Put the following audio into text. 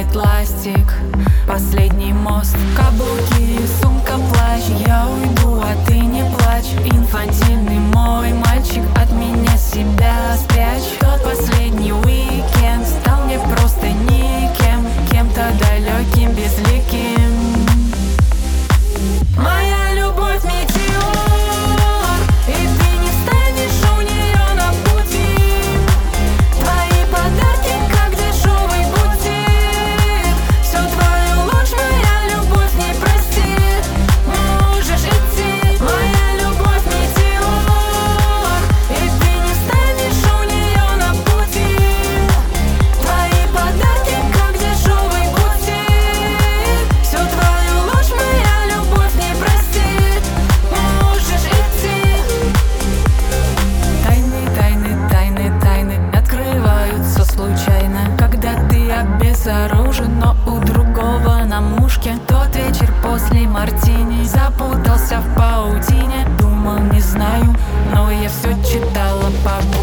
летает ластик, последний мост, каблуки, сумка, плащ. Я уйду, а ты не плачь. Инфантильный мой мальчик, от меня себя спрячь. Тот последний уикенд стал мне просто никем, кем-то далеким, безликим. Моя любовь метеор, и ты не станешь у нее на пути. Твои подарки как дешевый бутик. Всю твою ложь моя любовь не простит. Можешь идти. Моя любовь метеор, и ты не станешь у нее на пути. Твои подарки как дешевый бутик. Всю твою ложь моя любовь не простит. Можешь идти. Тайны, тайны, тайны, тайны открываются случайно, когда ты обезоружен, но у другого на мушке. Тот вечер после мартини запутался в паутине. Думал, не знаю, но я все читала по